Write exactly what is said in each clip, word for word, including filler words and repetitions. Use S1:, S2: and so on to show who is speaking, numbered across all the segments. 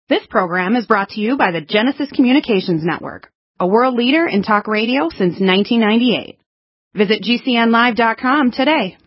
S1: This program is brought to you by the Genesis Communications Network, a world leader in talk radio since nineteen ninety-eight. Visit G C N live dot com today.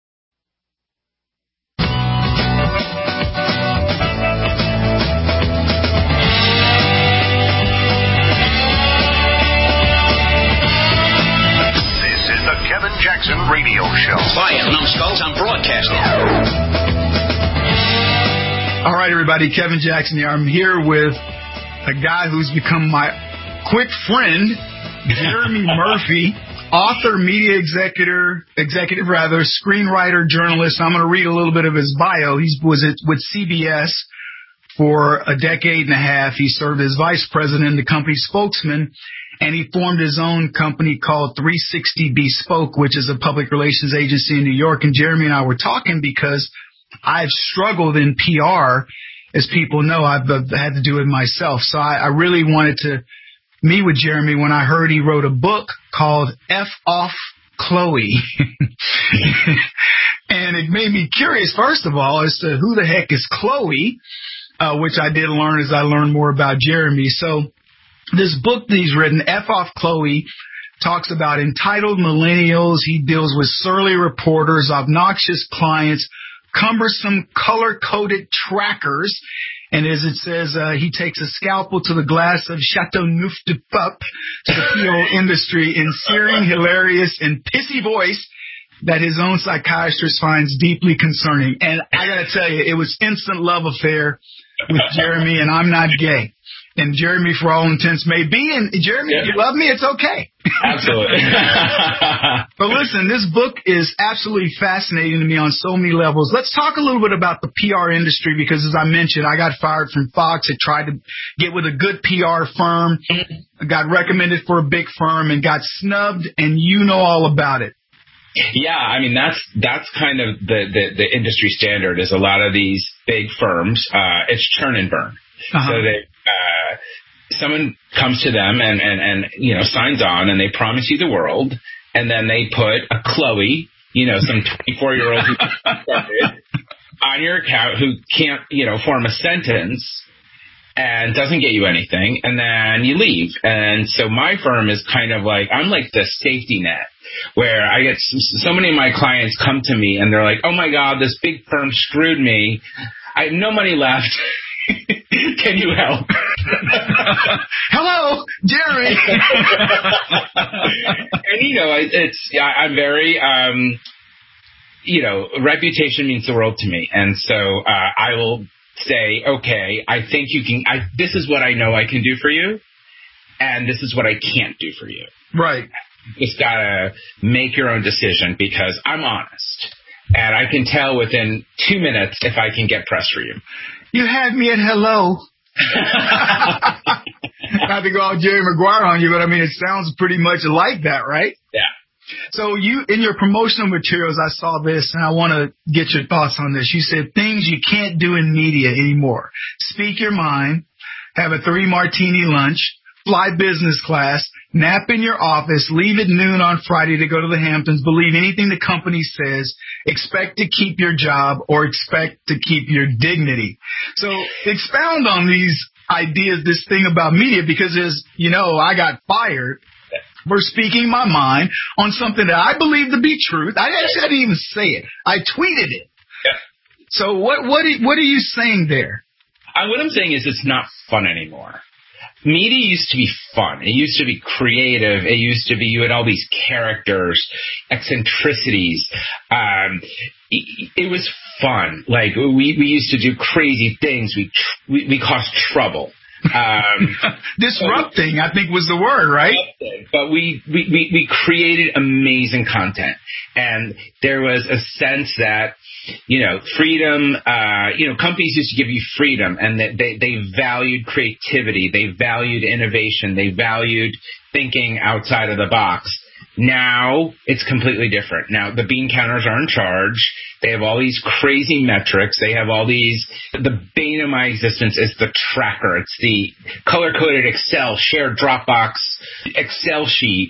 S2: This is the Kevin Jackson Radio Show.
S3: Quiet, numbskulls, I'm broadcasting.
S4: All right, everybody, Kevin Jackson here. I'm here with a guy who's become my quick friend, Jeremy Murphy, author, media executive, executive rather, screenwriter, journalist. I'm going to read a little bit of his bio. He was with C B S for a decade and a half. He served as vice president, the company spokesman, and he formed his own company called three sixty Bespoke, which is a public relations agency in New York. And Jeremy and I were talking because I've struggled in P R. As people know, I've had to do it myself. So I, I really wanted to meet with Jeremy when I heard he wrote a book called F Off Chloe. And it made me curious, first of all, as to who the heck is Chloe, uh, which I did learn as I learned more about Jeremy. So this book that he's written, F Off Chloe, talks about entitled millennials. He deals with surly reporters, obnoxious clients, cumbersome color-coded trackers, and as it says, uh, he takes a scalpel to the glass of Chateauneuf du Pape to the P O industry in searing, hilarious, and pissy voice that his own psychiatrist finds deeply concerning. And I gotta tell you, it was instant love affair with Jeremy, and I'm not gay. And Jeremy, for all intents, may be. And Jeremy, yeah. If you love me, it's okay.
S5: Absolutely.
S4: But listen, this book is absolutely fascinating to me on so many levels. Let's talk a little bit about the P R industry because, as I mentioned, I got fired from Fox. I tried to get with a good P R firm. I got recommended for a big firm and got snubbed, and you know all about it.
S5: Yeah, I mean, that's that's kind of the, the, the industry standard is a lot of these big firms, uh, it's churn and burn. Uh-huh. So they, uh, someone comes to them and, and, and, you know, signs on and they promise you the world. And then they put a Chloe, you know, some twenty-four-year-old who started on your account who can't, you know, form a sentence and doesn't get you anything. And then you leave. And so my firm is kind of like, I'm like the safety net where I get so many of my clients come to me and they're like, oh, my God, this big firm screwed me. I have no money left. Can you help?
S4: Hello, Jerry.
S5: And, you know, it's I'm very, um, you know, reputation means the world to me. And so uh, I will say, okay, I think you can. I, this is what I know I can do for you. And this is what I can't do for you.
S4: Right.
S5: You just got to make your own decision because I'm honest. And I can tell within two minutes if I can get press for you.
S4: You had me at hello. Not to go all Jerry Maguire on you, but I mean, it sounds pretty much like that, right?
S5: Yeah.
S4: So you, in your promotional materials, I saw this, and I want to get your thoughts on this. You said things you can't do in media anymore. Speak your mind, have a three martini lunch, fly business class, nap in your office, leave at noon on Friday to go to the Hamptons, believe anything the company says, expect to keep your job, or expect to keep your dignity. So expound on these ideas, this thing about media, because as you know, I got fired for speaking my mind on something that I believe to be truth. I actually didn't even say it. I tweeted it.
S5: Yeah.
S4: So what, what, what are you saying there?
S5: I, what I'm saying is it's not fun anymore. Media used to be fun. It used to be creative. It used to be you had all these characters, eccentricities. Um, it, it was fun. Like we, we used to do crazy things. We tr- we, we caused trouble. Um,
S4: Disrupting, I think, was the word, right?
S5: But we, we, we, we created amazing content. And there was a sense that, you know, freedom, uh, you know, companies used to give you freedom and that they, they valued creativity. They valued innovation. They valued thinking outside of the box. Now it's completely different. Now the bean counters are in charge. They have all these crazy metrics. They have all these, the bane of my existence is the tracker. It's the color-coded Excel, shared Dropbox Excel sheet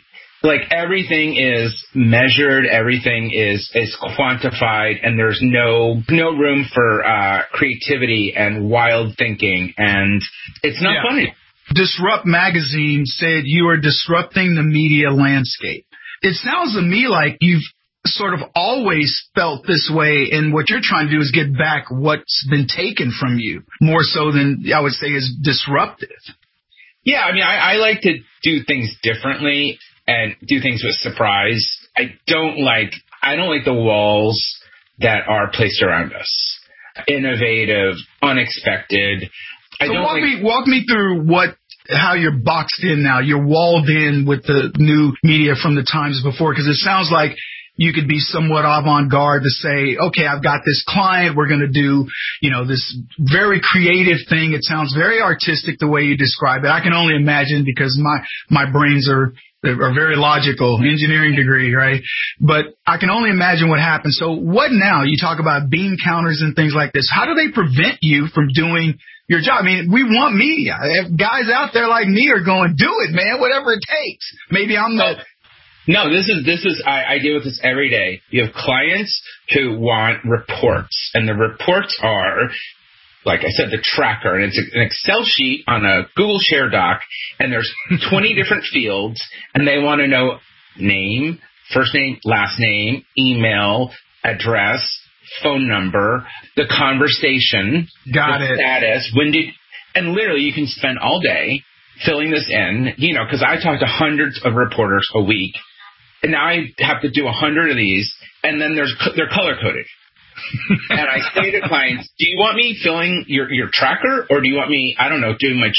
S5: Like everything is measured, everything is, is quantified, and there's no no room for uh, creativity and wild thinking, and it's not yeah. funny.
S4: Disrupt Magazine said you are disrupting the media landscape. It sounds to me like you've sort of always felt this way, and what you're trying to do is get back what's been taken from you, more so than I would say is disruptive.
S5: Yeah, I mean, I, I like to do things differently and do things with surprise. I don't like I don't like the walls that are placed around us. Innovative, unexpected. I
S4: so
S5: don't
S4: walk
S5: like-
S4: me walk me through what how you're boxed in now. You're walled in with the new media from the times before, because it sounds like you could be somewhat avant-garde to say, okay, I've got this client. We're going to do, you know, this very creative thing. It sounds very artistic the way you describe it. I can only imagine, because my, my brains are, are very logical, engineering degree, right? But I can only imagine what happens. So what now? You talk about bean counters and things like this. How do they prevent you from doing your job? I mean, we want media. If guys out there like me are going, do it, man, whatever it takes. Maybe I'm the...
S5: No, this is, this is, I, I deal with this every day. You have clients who want reports, and the reports are, like I said, the tracker, and it's an Excel sheet on a Google Share Doc, and there's twenty different fields, and they want to know name, first name, last name, email, address, phone number, the conversation,
S4: Got
S5: the
S4: it.
S5: status, when did, and literally you can spend all day filling this in, you know, because I talk to hundreds of reporters a week. And now I have to do a hundred of these, and then there's they're color-coded. And I say to clients, do you want me filling your, your tracker, or do you want me, I don't know, doing my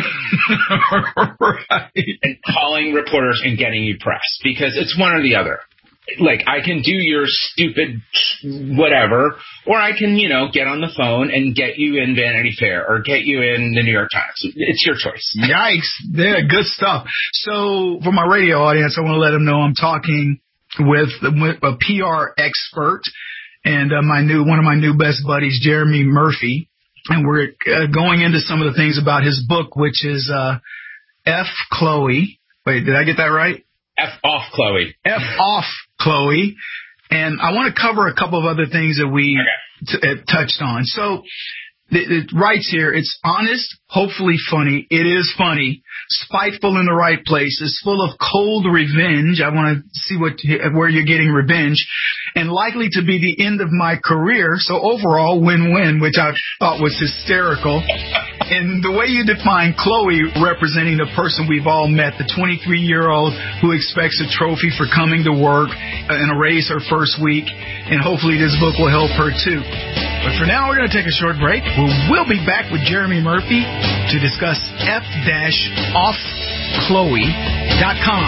S5: job? Right. And calling reporters and getting you press, because it's one or the other. Like, I can do your stupid whatever, or I can, you know, get on the phone and get you in Vanity Fair or get you in the New York Times. It's your choice.
S4: Yikes. Yeah, good stuff. So for my radio audience, I want to let them know I'm talking with, with a P R expert and uh, my new one of my new best buddies, Jeremy Murphy. And we're uh, going into some of the things about his book, which is uh, F. Chloe. Wait, did I get that right?
S5: F off, Chloe.
S4: F off, Chloe. And I want to cover a couple of other things that we okay. t- uh, touched on. So it, it writes here, it's honest, hopefully funny. It is funny, spiteful in the right places, full of cold revenge. I want to see what where you're getting revenge, and likely to be the end of my career. So overall, win-win, which I thought was hysterical. And the way you define Chloe representing the person we've all met, the twenty-three-year-old who expects a trophy for coming to work and a raise her first week, and hopefully this book will help her too. But for now, we're going to take a short break. We'll, we'll be back with Jeremy Murphy to discuss F off Chloe dot com.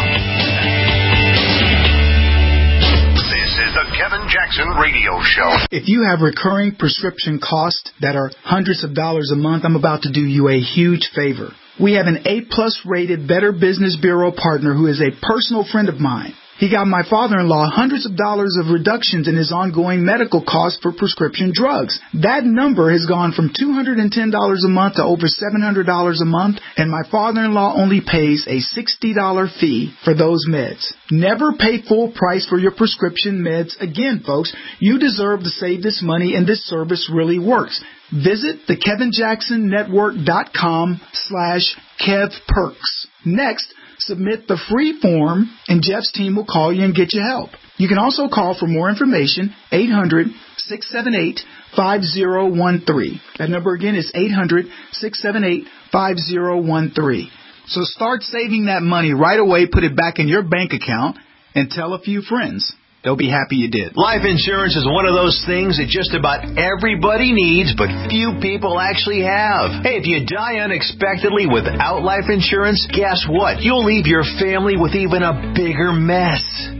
S2: This is the Kevin Jackson Radio Show.
S4: If you have recurring prescription costs that are hundreds of dollars a month, I'm about to do you a huge favor. We have an A-plus rated Better Business Bureau partner who is a personal friend of mine. He got my father-in-law hundreds of dollars of reductions in his ongoing medical costs for prescription drugs. That number has gone from two hundred ten dollars a month to over seven hundred dollars a month, and my father-in-law only pays a sixty dollars fee for those meds. Never pay full price for your prescription meds again, folks. You deserve to save this money, and this service really works. Visit the Kevin Jackson Network dot com slash Kev Perks. Next, submit the free form, and Jeff's team will call you and get you help. You can also call for more information, eight hundred, six seven eight, five zero one three. That number again is eight hundred, six seven eight, five zero one three. So start saving that money right away, put it back in your bank account, and tell a few friends. They'll be happy you did.
S6: Life insurance is one of those things that just about everybody needs, but few people actually have. Hey, if you die unexpectedly without life insurance, guess what? You'll leave your family with even a bigger mess.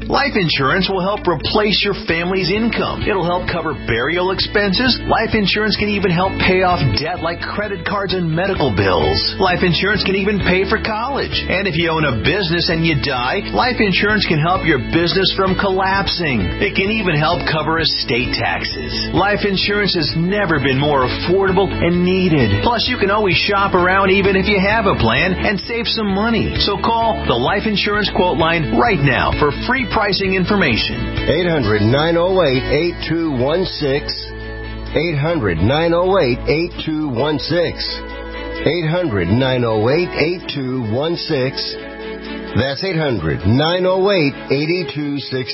S6: Life insurance will help replace your family's income. It'll help cover burial expenses. Life insurance can even help pay off debt like credit cards and medical bills. Life insurance can even pay for college. And if you own a business and you die, life insurance can help your business from collapsing. It can even help cover estate taxes. Life insurance has never been more affordable and needed. Plus, you can always shop around even if you have a plan and save some money. So call the Life Insurance Quote Line right now for free pricing information.
S7: eight hundred, nine oh eight, eight two one six. eight hundred, nine oh eight, eight two one six. eight hundred, nine oh eight, eight two one six. That's eight hundred, nine oh eight, eight two one six.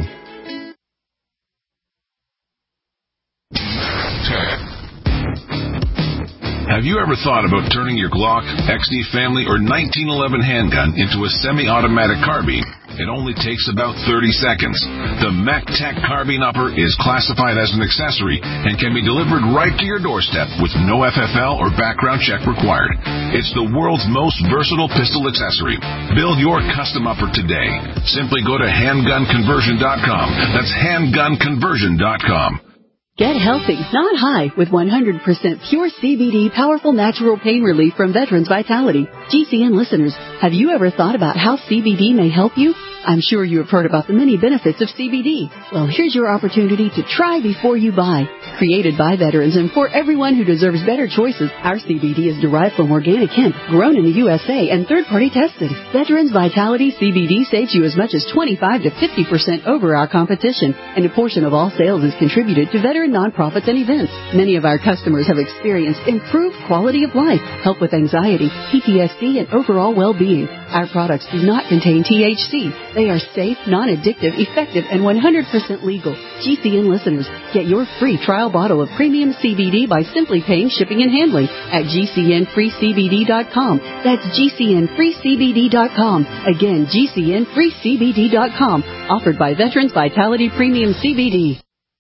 S8: Have you ever thought about turning your Glock, X D Family, or nineteen eleven handgun into a semi-automatic carbine? It only takes about thirty seconds. The MacTac Carbine Upper is classified as an accessory and can be delivered right to your doorstep with no F F L or background check required. It's the world's most versatile pistol accessory. Build your custom upper today. Simply go to handgun conversion dot com. That's handgun conversion dot com.
S9: Get healthy, not high, with one hundred percent pure C B D powerful natural pain relief from Veterans Vitality. G C N listeners, have you ever thought about how C B D may help you? I'm sure you have heard about the many benefits of C B D. Well, here's your opportunity to try before you buy. Created by veterans and for everyone who deserves better choices, our C B D is derived from organic hemp, grown in the U S A, and third-party tested. Veterans Vitality C B D saves you as much as twenty-five to fifty percent over our competition, and a portion of all sales is contributed to veteran nonprofits and events. Many of our customers have experienced improved quality of life, help with anxiety, P T S D, and overall well-being. Our products do not contain T H C. They are safe, non-addictive, effective, and one hundred percent legal. G C N listeners, get your free trial bottle of premium C B D by simply paying shipping and handling at G C N free C B D dot com. That's G C N free C B D dot com. Again, G C N free C B D dot com. Offered by Veterans Vitality Premium C B D.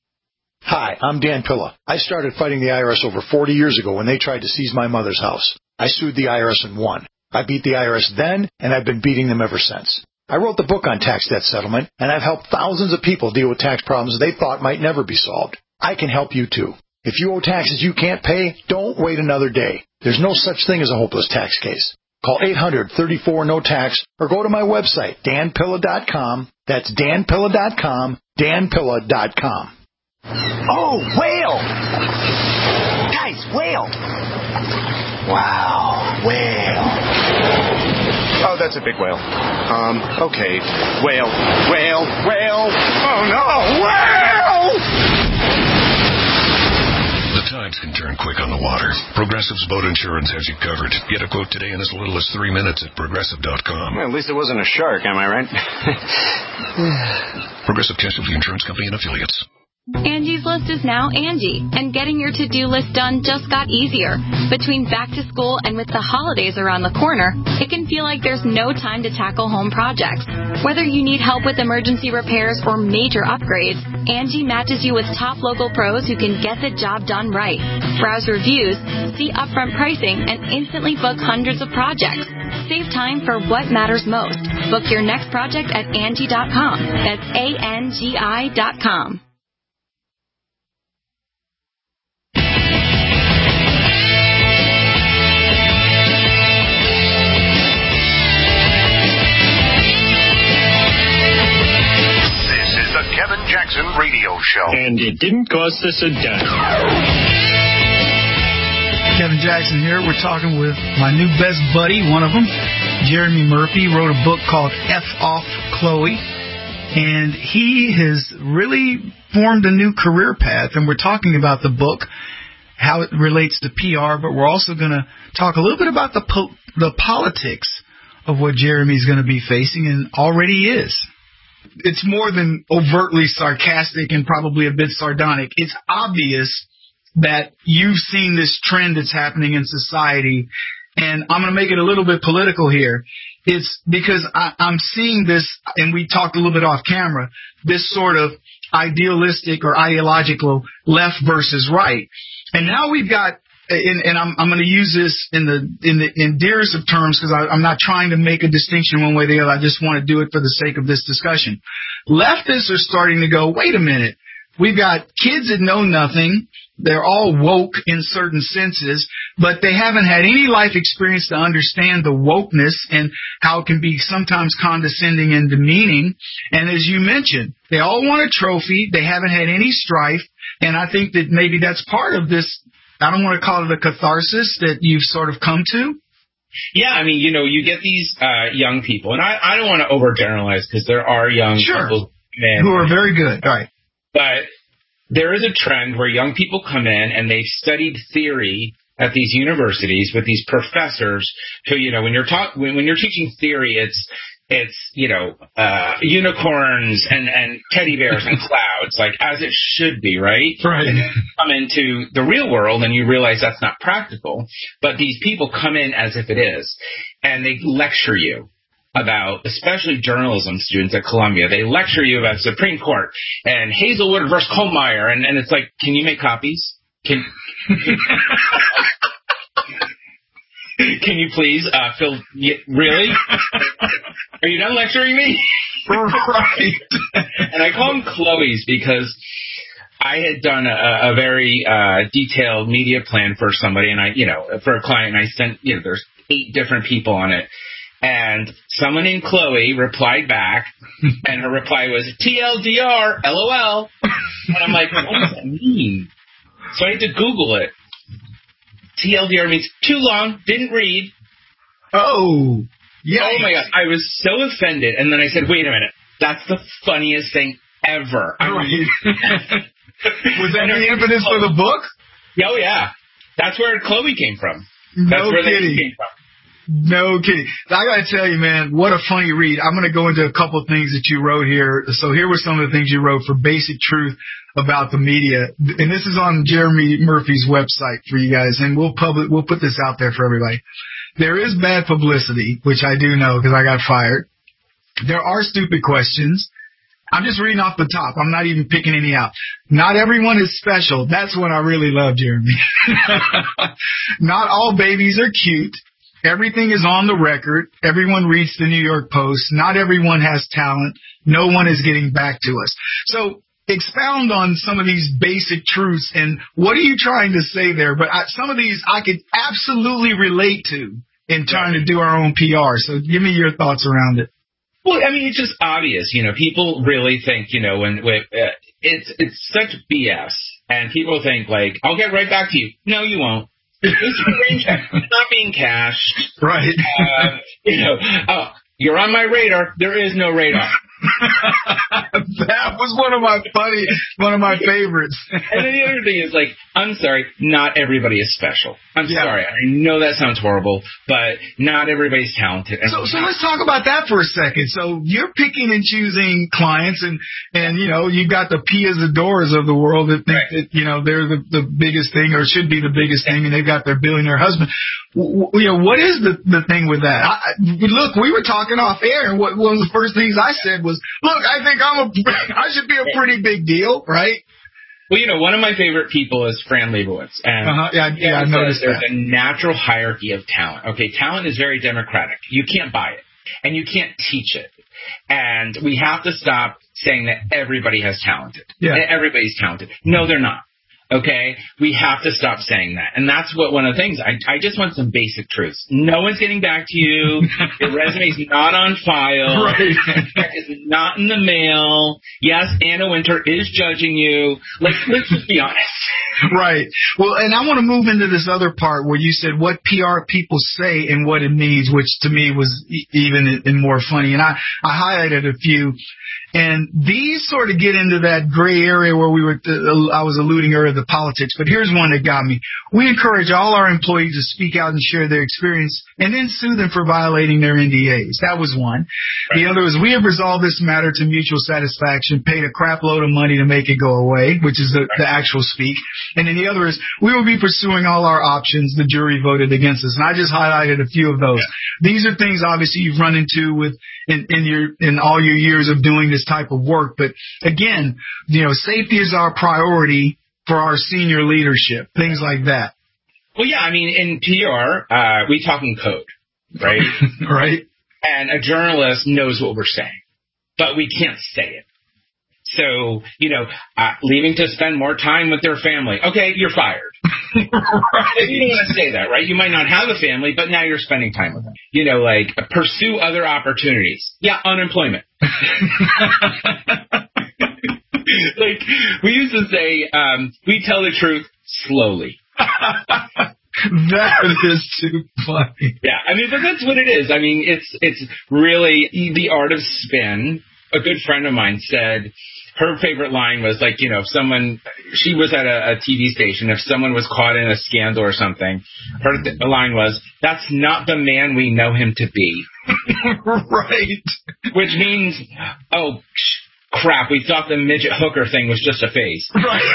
S10: Hi, I'm Dan Pilla. I started fighting the I R S over forty years ago when they tried to seize my mother's house. I sued the I R S and won. I beat the I R S then, and I've been beating them ever since. I wrote the book on tax debt settlement, and I've helped thousands of people deal with tax problems they thought might never be solved. I can help you, too. If you owe taxes you can't pay, don't wait another day. There's no such thing as a hopeless tax case. Call eight hundred, thirty-four, no tax or go to my website, dan pilla dot com. That's dan pilla dot com, dan pilla dot com.
S11: Oh, whale! Guys, whale! Wow, whale. Oh, that's a big whale. Um, okay. Whale, whale, whale. Oh, no, whale!
S12: The times can turn quick on the water. Progressive's boat insurance has you covered. Get a quote today in as little as three minutes at progressive dot com.
S11: Well, at least it wasn't a shark, am I right?
S12: Progressive Casualty Insurance Company and Affiliates.
S13: Angie's List is now Angie, and getting your to-do list done just got easier. Between back to school and with the holidays around the corner, it can feel like there's no time to tackle home projects. Whether you need help with emergency repairs or major upgrades, Angie matches you with top local pros who can get the job done right. Browse reviews, see upfront pricing, and instantly book hundreds of projects. Save time for what matters most. Book your next project at Angie dot com. That's A N G I dot com.
S2: The Kevin Jackson Radio Show.
S14: And it didn't cost us a dime.
S4: Kevin Jackson here. We're talking with my new best buddy, one of them, Jeremy Murphy, wrote a book called F Off Chloe. And he has really formed a new career path. And we're talking about the book, how it relates to P R, but we're also going to talk a little bit about the po- the politics of what Jeremy's going to be facing and already is. It's more than overtly sarcastic and probably a bit sardonic. It's obvious that you've seen this trend that's happening in society, and I'm going to make it a little bit political here. It's because I, I'm seeing this, and we talked a little bit off camera, this sort of idealistic or ideological left versus right. And now we've got, and, and I'm, I'm going to use this in the in the in dearest of terms because I'm not trying to make a distinction one way or the other. I just want to do it for the sake of this discussion. leftists are starting to go, wait a minute, we've got kids that know nothing. They're all woke in certain senses, but they haven't had any life experience to understand the wokeness and how it can be sometimes condescending and demeaning. And as you mentioned, they all want a trophy. They haven't had any strife. And I think that maybe that's part of this, I don't want to call it a catharsis that you've sort of come to.
S5: Yeah, I mean, you know, you get these uh, young people, and I, I don't want to overgeneralize because there are young
S4: sure.
S5: people
S4: who are very good, right?
S5: But there is a trend where young people come in and they've studied theory at these universities with these professors who, you know, when you're talk when, when you're teaching theory, it's it's you know uh, unicorns and, and teddy bears and clouds, like as it should be, right?
S4: Right.
S5: And then you come into the real world and you realize that's not practical. But these people come in as if it is, and they lecture you about, especially journalism students at Columbia, they lecture you about Supreme Court and Hazelwood versus Kohlmeyer, and, and it's like, can you make copies? Can can you please, uh, Phil, really? Are you done lecturing me?
S4: Right.
S5: And I call them Chloe's because I had done a, a very uh, detailed media plan for somebody, and I, you know, for a client, and I sent, you know, there's eight different people on it. And someone named Chloe replied back, and her reply was T L D R, LOL. And I'm like, what does that mean? So I had to Google it. T L D R means too long, didn't read.
S4: Oh, yeah.
S5: Oh, my God. I was so offended. And then I said, wait a minute. That's the funniest thing ever. I mean,
S4: was that the impetus for the book?
S5: Oh, yeah. That's where Chloe came from.
S4: No
S5: That's where
S4: kidding.
S5: they came from.
S4: No kidding. I got to tell you, man, what a funny read. I'm going to go into a couple of things that you wrote here. So here were some of the things you wrote for Basic Truth about the media. And this is on Jeremy Murphy's website for you guys. And we'll public, we'll put this out there for everybody. There is bad publicity, which I do know because I got fired. There are stupid questions. I'm just reading off the top. I'm not even picking any out. Not everyone is special. That's what I really love, Jeremy. Not all babies are cute. Everything is on the record. Everyone reads the New York Post. Not everyone has talent. No one is getting back to us. So expound on some of these basic truths and what are you trying to say there? But I, some of these I could absolutely relate to in trying to do our own P R. So give me your thoughts around it.
S5: Well, I mean, it's just obvious. You know, people really think, you know, when, when uh, it's it's such B S. And people think, like, I'll get right back to you. No, you won't. It's not being cashed.
S4: Right.
S5: Uh, you know, oh, you're on my radar. There is no radar.
S4: That was one of my funny, one of my favorites.
S5: And then the other thing is, like, I'm sorry, not everybody is special. I'm yeah. sorry. I know that sounds horrible, but not everybody's talented. And
S4: so, so let's talk about that for a second. So you're picking and choosing clients, and, and you know, you've got the Pias Adoras of the world that think right. that, you know, they're the, the biggest thing or should be the biggest thing, and they've got their billionaire husband. W- you know, what is the, the thing with that? I, look, we were talking off air, and what, one of the first things I said was, look, I think I'm a, I should be a pretty big deal, right?
S5: Well, you know, one of my favorite people is Fran Lebowitz. And
S4: uh-huh. yeah, yeah, I noticed
S5: there's
S4: that.
S5: a natural hierarchy of talent. Okay, talent is very democratic. You can't buy it, and you can't teach it. And we have to stop saying that everybody has talented.
S4: Yeah.
S5: Everybody's talented. No, they're not. Okay? We have to stop saying that. And that's what one of the things, I, I just want some basic truths. No one's getting back to you. Your resume's not on file.
S4: Right.
S5: Check is not in the mail. Yes, Anna Wintour is judging you. Like, let's just be honest.
S4: Right. Well, and I want to move into this other part where you said what P R people say and what it means, which to me was e- even and more funny. And I, I highlighted a few. And these sort of get into that gray area where we were, uh, I was alluding earlier to the politics, but here's one that got me. We encourage all our employees to speak out and share their experience and then sue them for violating their N D As. That was one. Right. The other was, we have resolved this matter to mutual satisfaction, paid a crap load of money to make it go away, which is the, right. the actual speak. And then the other is, we will be pursuing all our options. The jury voted against us. And I just highlighted a few of those. Yeah. These are things obviously you've run into with in, in your in all your years of doing this type of work. But again, you know, safety is our priority for our senior leadership, things like that.
S5: Well, yeah, I mean, in P R, uh, we talk in code, right?
S4: Right.
S5: And a journalist knows what we're saying, but we can't say it. So, you know, uh, leaving to spend more time with their family. Okay, you're fired. Right. You don't want to say that, right? You might not have a family, but now you're spending time with them. You know, like, pursue other opportunities. Yeah, unemployment. Like, we used to say, um, we tell the truth slowly.
S4: That is too funny.
S5: Yeah, I mean, but that's what it is. I mean, it's it's really the art of spin. A good friend of mine said her favorite line was like, you know, if someone, she was at a, a T V station, if someone was caught in a scandal or something, her th- line was, that's not the man we know him to be.
S4: Right.
S5: Which means, oh, crap, we thought the midget hooker thing was just a phase.
S4: Right.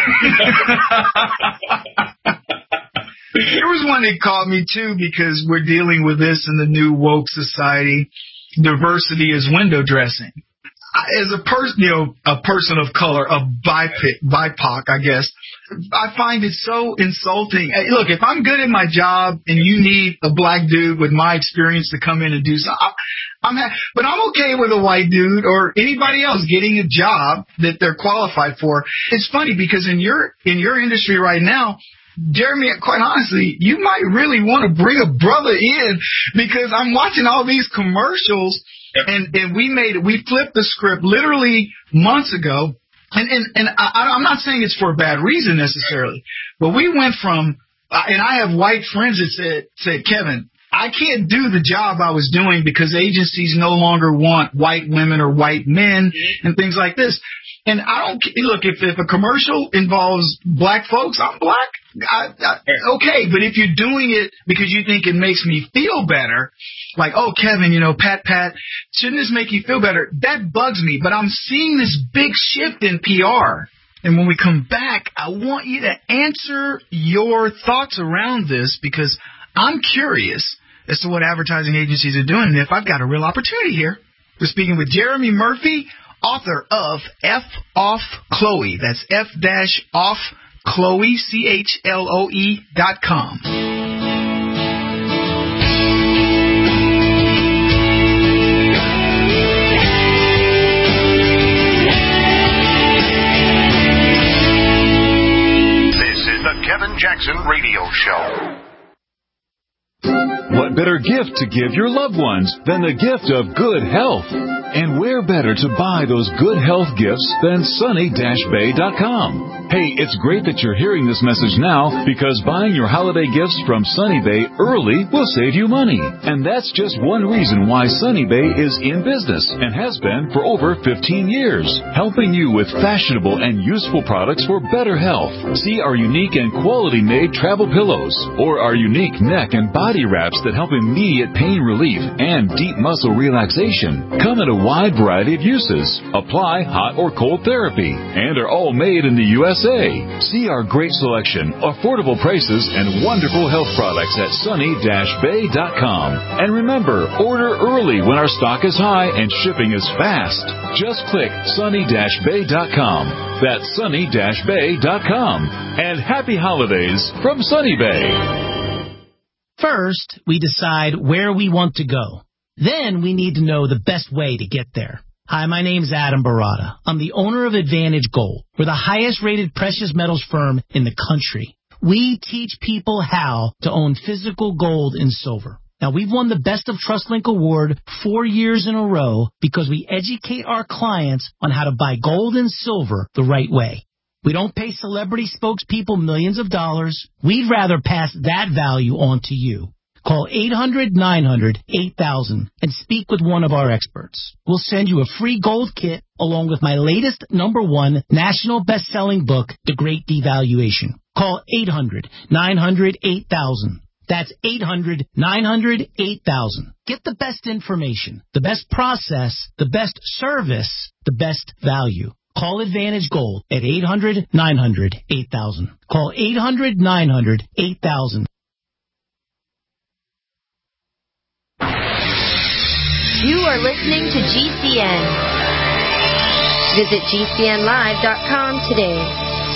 S4: There was one that caught me, too, because we're dealing with this in the new woke society. Diversity is window dressing. As a person, you know, a person of color, a B I P O C, I guess, I find it so insulting. Hey, look, if I'm good at my job and you need a black dude with my experience to come in and do something, I'm, ha- but I'm okay with a white dude or anybody else getting a job that they're qualified for. It's funny because in your in your industry right now, Jeremy, quite honestly, you might really want to bring a brother in because I'm watching all these commercials. Yep. And and we made it. We flipped the script literally months ago, and and and I, I'm not saying it's for a bad reason necessarily, but we went from, uh, and I have white friends that said said Kevin, I can't do the job I was doing because agencies no longer want white women or white men and things like this. And I don't look if if a commercial involves black folks, I'm black. I, I, okay, but if you're doing it because you think it makes me feel better, like, oh, Kevin, you know, pat, pat, shouldn't this make you feel better? That bugs me. But I'm seeing this big shift in P R. And when we come back, I want you to answer your thoughts around this because I'm curious as to what advertising agencies are doing and if I've got a real opportunity here. We're speaking with Jeremy Murphy, author of F Off Chloe. That's F dash off Chloe, C H L O E dot com.
S2: This is the Kevin Jackson Radio Show.
S15: What better gift to give your loved ones than the gift of good health? And where better to buy those good health gifts than sunny dash bay dot com? Hey, it's great that you're hearing this message now because buying your holiday gifts from Sunny Bay early will save you money. And that's just one reason why Sunny Bay is in business and has been for over fifteen years, helping you with fashionable and useful products for better health. See our unique and quality-made travel pillows or our unique neck and body wraps that help immediate pain relief and deep muscle relaxation. Come in a wide variety of uses. Apply hot or cold therapy and are all made in the U S A. See our great selection, affordable prices, and wonderful health products at sunny dash bay dot com. And remember, order early when our stock is high and shipping is fast. Just click sunny dash bay dot com. That's sunny dash bay dot com. And happy holidays from Sunny Bay.
S16: First, we decide where we want to go. Then we need to know the best way to get there. Hi, my name's Adam Barada. I'm the owner of Advantage Gold. We're the highest rated precious metals firm in the country. We teach people how to own physical gold and silver. Now, we've won the Best of TrustLink Award four years in a row because we educate our clients on how to buy gold and silver the right way. We don't pay celebrity spokespeople millions of dollars. We'd rather pass that value on to you. Call eight hundred nine hundred eight thousand and speak with one of our experts. We'll send you a free gold kit along with my latest number one national best-selling book, The Great Devaluation. Call eight hundred nine hundred eight thousand. That's eight hundred nine hundred eight thousand. Get the best information, the best process, the best service, the best value. Call Advantage Gold at eight hundred nine hundred eight thousand. Call eight hundred nine hundred eight thousand.
S17: You are listening to G C N. Visit G C N live dot com today.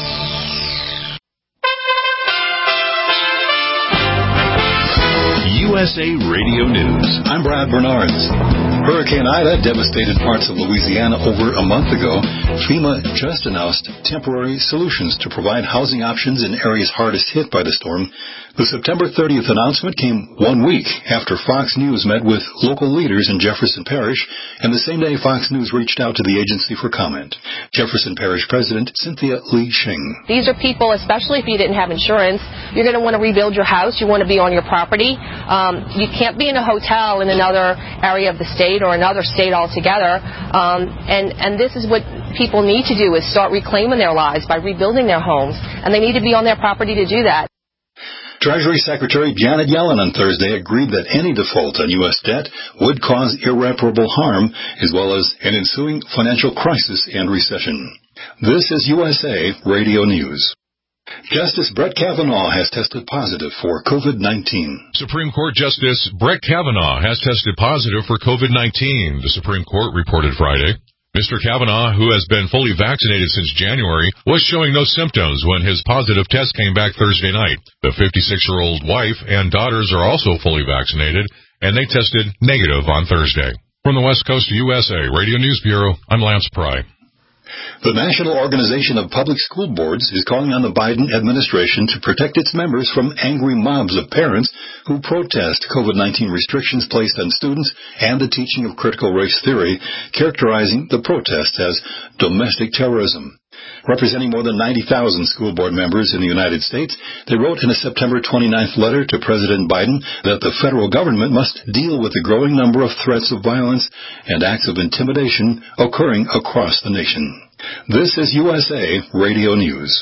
S6: U
S15: U S A Radio News.
S18: I'm Brad Bernards. Hurricane Ida devastated parts of Louisiana over a month ago. FEMA just announced temporary solutions to provide housing options in areas hardest hit by the storm. The September thirtieth announcement came one week after Fox News met with local leaders in Jefferson Parish, and the same day Fox News reached out to the agency for comment. Jefferson Parish President Cynthia Lee Shing.
S19: These are people, especially if you didn't have insurance, you're going to want to rebuild your house, you want to be on your property. Um, you can't be in a hotel in another area of the state or another state altogether. Um, and, and this is what people need to do, is start reclaiming their lives by rebuilding their homes. And they need to be on their property to do that.
S18: Treasury Secretary Janet Yellen on Thursday agreed that any default on U S debt would cause irreparable harm, as well as an ensuing financial crisis and recession. This is U S A Radio News. Justice Brett Kavanaugh has tested positive for COVID nineteen.
S20: Supreme Court Justice Brett Kavanaugh has tested positive for COVID nineteen, the Supreme Court reported Friday. Mister Kavanaugh, who has been fully vaccinated since January, was showing no symptoms when his positive test came back Thursday night. The fifty-six-year-old wife and daughters are also fully vaccinated, and they tested negative on Thursday. From the West Coast of U S A Radio News Bureau, I'm Lance Pry.
S18: The National Organization of Public School Boards is calling on the Biden administration to protect its members from angry mobs of parents who protest COVID nineteen restrictions placed on students and the teaching of critical race theory, characterizing the protests as domestic terrorism. Representing more than ninety thousand school board members in the United States, they wrote in a September twenty-ninth letter to President Biden that the federal government must deal with the growing number of threats of violence and acts of intimidation occurring across the nation. This is U S A Radio News.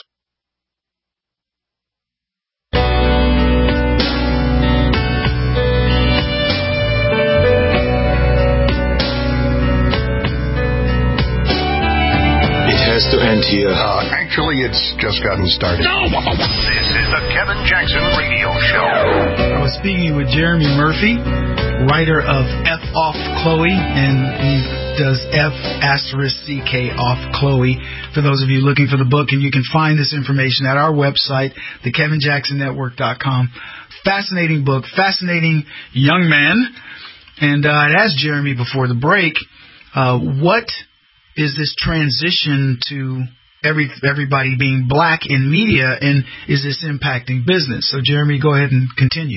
S11: Has to end here.
S2: Uh, actually, it's just gotten started. No! This is the Kevin Jackson Radio Show.
S4: I was speaking with Jeremy Murphy, writer of F Off Chloe, and he does F asterisk C K off Chloe, for those of you looking for the book, and you can find this information at our website, the kevin jackson network dot com. Fascinating book, fascinating young man. And uh, I asked Jeremy before the break, uh, what is this transition to every everybody being black in media, and is this impacting business? So, Jeremy, go ahead and continue.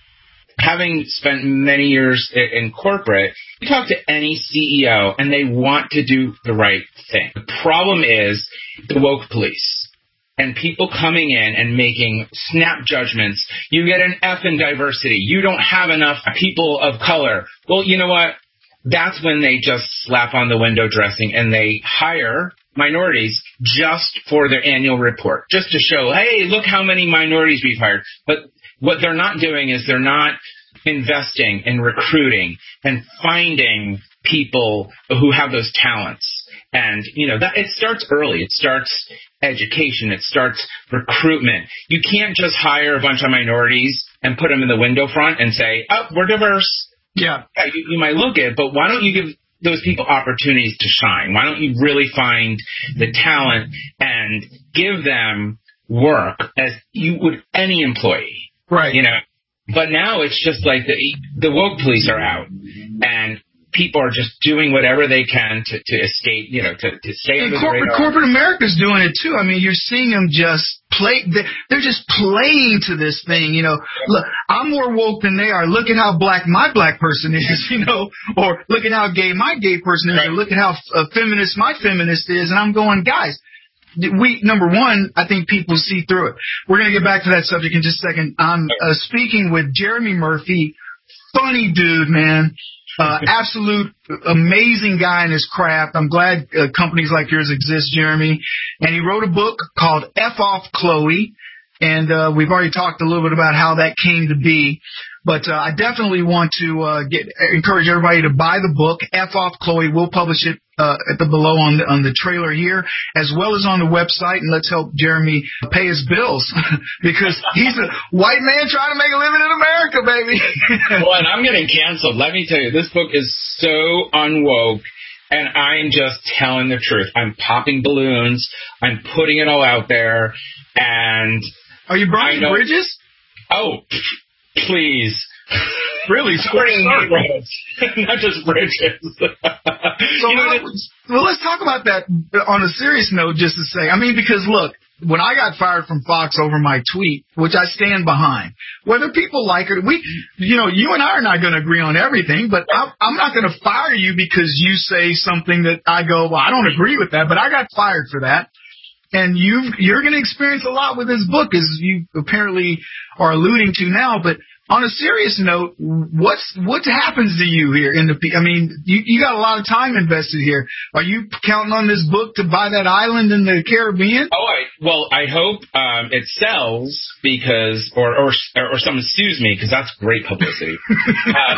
S5: Having spent many years in corporate, you talk to any C E O, and they want to do the right thing. The problem is the woke police and people coming in and making snap judgments. You get an F in diversity. You don't have enough people of color. Well, you know what? That's when they just slap on the window dressing and they hire minorities just for their annual report, just to show, hey, look how many minorities we've hired. But what they're not doing is they're not investing in recruiting and finding people who have those talents. And, you know, that it starts early. It starts education. It starts recruitment. You can't just hire a bunch of minorities and put them in the window front and say, oh, we're diverse. Yeah, yeah you, you might look at it, but why don't you give those people opportunities to shine? Why don't you really find the talent and give them work as you would any employee? Right. You know, but now it's just like the the woke police are out, and people are just doing whatever they can to, to escape, you know, to, to stay
S4: and
S5: under
S4: corporate,
S5: the radar.
S4: Corporate America's doing it too. I mean, you're seeing them just play. They're just playing to this thing, you know. Look, I'm more woke than they are. Look at how black my black person is, you know, or look at how gay my gay person is, right. Or look at how uh, feminist my feminist is. And I'm going, guys, we, number one, I think people see through it. We're going to get back to that subject in just a second. I'm uh, speaking with Jeremy Murphy. Funny dude, man. Uh, absolute amazing guy in his craft. I'm glad uh, companies like yours exist, Jeremy. And he wrote a book called F Off Chloe. And uh, we've already talked a little bit about how that came to be. But uh, I definitely want to uh, get encourage everybody to buy the book, F Off Chloe. We'll publish it uh, at the below on the, on the trailer here, as well as on the website. And let's help Jeremy pay his bills because he's a white man trying to make a living in America, baby.
S5: Well, and I'm getting canceled. Let me tell you, this book is so unwoke. And I'm just telling the truth. I'm popping balloons. I'm putting it all out there. And
S4: are you burning bridges?
S5: Oh, please.
S4: really
S5: supporting neighborhoods, not just bridges.
S4: So, you know, well, let's talk about that on a serious note, just to say. I mean, because look, when I got fired from Fox over my tweet, which I stand behind, whether people like it, we, you know, you and I are not going to agree on everything, but I'm, I'm not going to fire you because you say something that I go, well, I don't agree with that, but I got fired for that. And you you're going to experience a lot with this book, as you apparently are alluding to now. But on a serious note, what's what happens to you here in the? I mean, you, you got a lot of time invested here. Are you counting on this book to buy that island in the Caribbean?
S5: Oh, I, well, I hope um, it sells because, or or or someone sues me, because that's great publicity. um,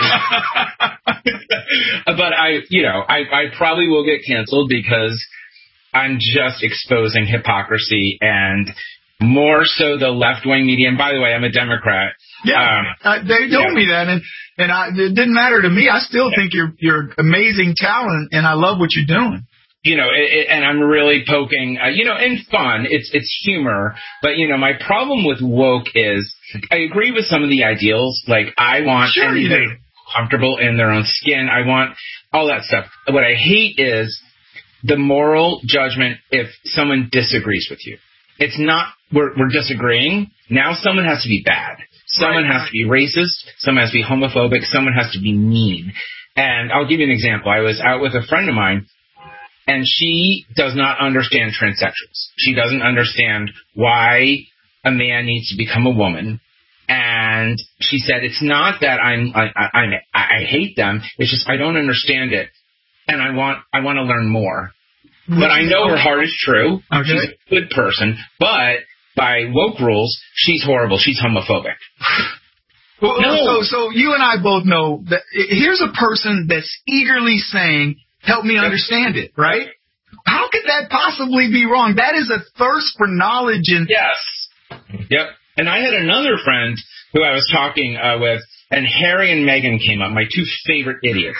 S5: but I, you know, I I probably will get canceled because I'm just exposing hypocrisy, and more so the left-wing media. And by the way, I'm a Democrat.
S4: Yeah, um, uh, they told yeah. me that, and and I, it didn't matter to me. I still think you're you're amazing talent, and I love what you're doing.
S5: You know, it, it, and I'm really poking, uh, you know, in fun. It's it's humor, but you know, my problem with woke is I agree with some of the ideals. Like I want
S4: sure
S5: anybody comfortable in their own skin. I want all that stuff. What I hate is the moral judgment if someone disagrees with you. It's not we're, we're disagreeing. Now someone has to be bad. Someone right. has to be racist. Someone has to be homophobic. Someone has to be mean. And I'll give you an example. I was out with a friend of mine, and she does not understand transsexuals. She doesn't understand why a man needs to become a woman. And she said, it's not that I'm I, I, I, I hate them. It's just I don't understand it. And I want I want to learn more. But I know her heart is true.
S4: Okay.
S5: She's a good person. But by woke rules, she's horrible. She's homophobic.
S4: Well,
S5: no.
S4: So, so you and I both know that here's a person that's eagerly saying, help me understand it, right? How could that possibly be wrong? That is a thirst for knowledge. And
S5: yes. Yep. And I had another friend who I was talking uh, with, and Harry and Meghan came up, my two favorite idiots.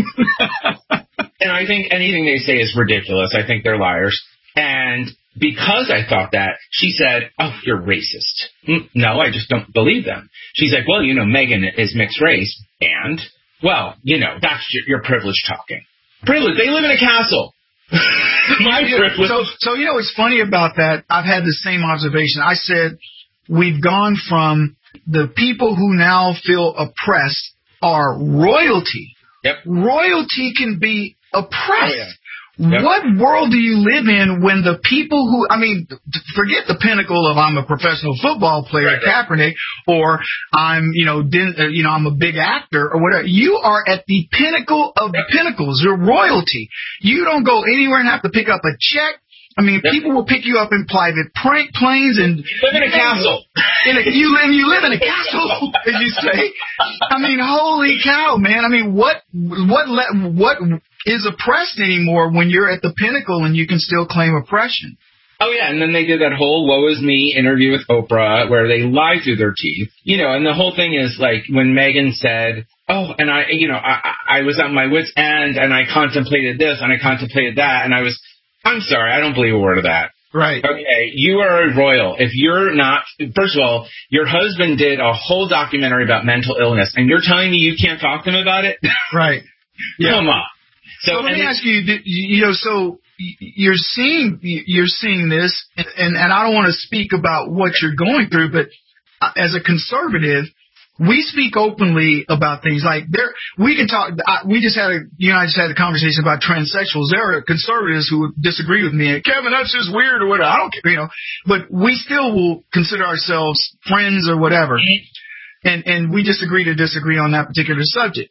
S5: And I think anything they say is ridiculous. I think they're liars. And because I thought that, she said, oh, you're racist. No, I just don't believe them. She's like, well, you know, Meghan is mixed race. And, well, you know, that's your, your privilege talking. Privilege. They live in a castle. My privilege.
S4: So, so, you know, what's funny about that, I've had the same observation. I said, we've gone from the people who now feel oppressed are royalty.
S5: Yep.
S4: Royalty can be oppressed.
S5: Oh, yeah. Yep.
S4: What world do you live in when the people who, I mean, forget the pinnacle of I'm a professional football player, right, Kaepernick, or I'm, you know, din, uh, you know, I'm a big actor or whatever. You are at the pinnacle of the pinnacles. You're royalty. You don't go anywhere and have to pick up a check. I mean, yep. people will pick you up in private prank planes and
S5: you live in a castle.
S4: In a, you live, you live in a castle, as you say. I mean, holy cow, man! I mean, what, what, what is oppressed anymore when you're at the pinnacle and you can still claim oppression?
S5: Oh yeah, and then they did that whole "woe is me" interview with Oprah where they lied through their teeth, you know. And the whole thing is like when Meghan said, "Oh, and I, you know, I, I was at my wit's end, and I contemplated this and I contemplated that," and I was. I'm sorry, I don't believe a word of that.
S4: Right.
S5: Okay, you are a royal. If you're not, first of all, your husband did a whole documentary about mental illness, and you're telling me you can't talk to him about it?
S4: Right. Yeah.
S5: Come on.
S4: So, so let me ask you, you know, so you're seeing you're seeing this, and, and I don't want to speak about what you're going through, but as a conservative, we speak openly about things like there. We can talk. I, we just had a, you know, I just had a conversation about transsexuals. There are conservatives who would disagree with me. Kevin, that's just weird or whatever. I don't care, you know. But we still will consider ourselves friends or whatever, and and we disagree to disagree on that particular subject.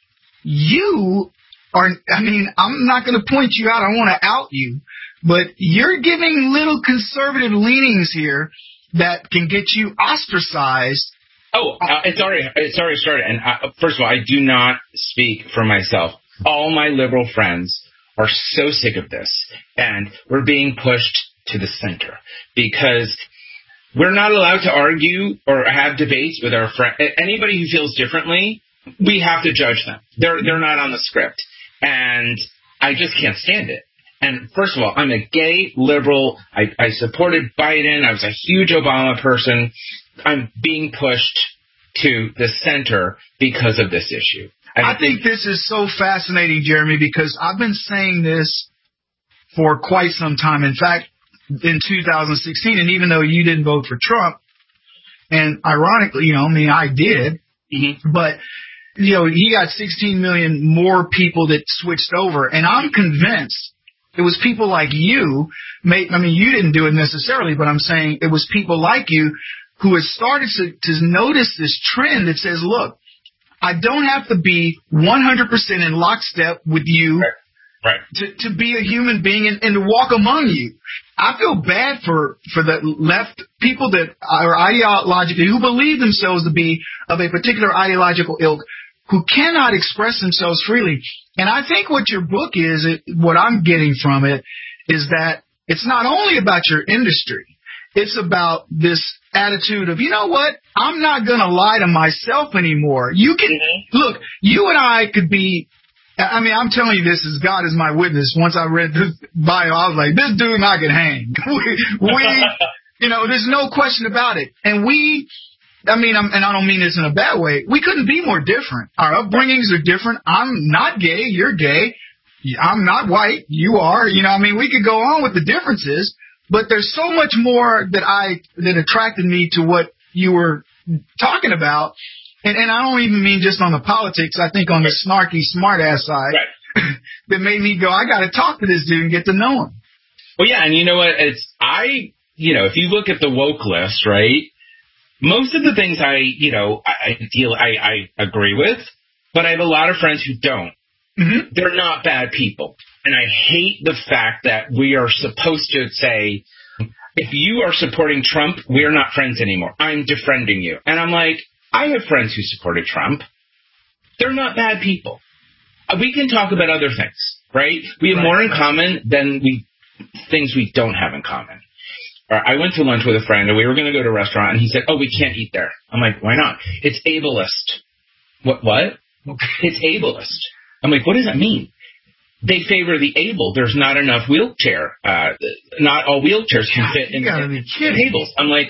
S4: You are. I mean, I'm not going to point you out. I want to out you, but you're giving little conservative leanings here that can get you ostracized.
S5: Oh, uh, it's already it's already started. And uh, first of all, I do not speak for myself. All my liberal friends are so sick of this, and we're being pushed to the center because we're not allowed to argue or have debates with our friends. Anybody who feels differently, we have to judge them. They're they're not on the script, and I just can't stand it. And first of all, I'm a gay liberal. I, I supported Biden. I was a huge Obama person. I'm being pushed to the center because of this issue. And
S4: I think this is so fascinating, Jeremy, because I've been saying this for quite some time. In fact, in two thousand sixteen, and even though you didn't vote for Trump, and ironically, you know, I mean, I did, mm-hmm. but, you know, he got sixteen million more people that switched over, and I'm convinced it was people like you, may, I mean, you didn't do it necessarily, but I'm saying it was people like you who has started to, to notice this trend that says, look, I don't have to be one hundred percent in lockstep with you
S5: right. Right.
S4: To, to be a human being and, and to walk among you. I feel bad for, for the left people that are ideologically, who believe themselves to be of a particular ideological ilk, who cannot express themselves freely. And I think what your book is, it, what I'm getting from it, is that it's not only about your industry. It's about this attitude of, you know what, I'm not going to lie to myself anymore. You can, mm-hmm. look, you and I could be, I mean, I'm telling you this as God is my witness. Once I read this bio, I was like, this dude and I could hang. we, we you know, there's no question about it. And we, I mean, I'm, and I don't mean this in a bad way, we couldn't be more different. Our upbringings are different. I'm not gay. You're gay. I'm not white. You are. You know, I mean, we could go on with the differences, but there's so much more that I, that attracted me to what you were talking about. And, and I don't even mean just on the politics. I think on the snarky, smart-ass side right. that made me go, I got to talk to this dude and get to know him.
S5: Well, yeah, and you know what? It's I, you know, if you look at the woke list, right, most of the things I, you know, I deal, I, I agree with, but I have a lot of friends who don't. Mm-hmm. They're not bad people. And I hate the fact that we are supposed to say, if you are supporting Trump, we're not friends anymore. I'm defriending you. And I'm like, I have friends who supported Trump. They're not bad people. We can talk about other things, right? We have right. more in common than we things we don't have in common. I went to lunch with a friend, and we were going to go to a restaurant, and he said, oh, we can't eat there. I'm like, why not? It's ableist. What? What? It's ableist. I'm like, what does that mean? They favor the able. There's not enough wheelchair. Uh, not all wheelchairs can fit in, in, in tables. I'm like,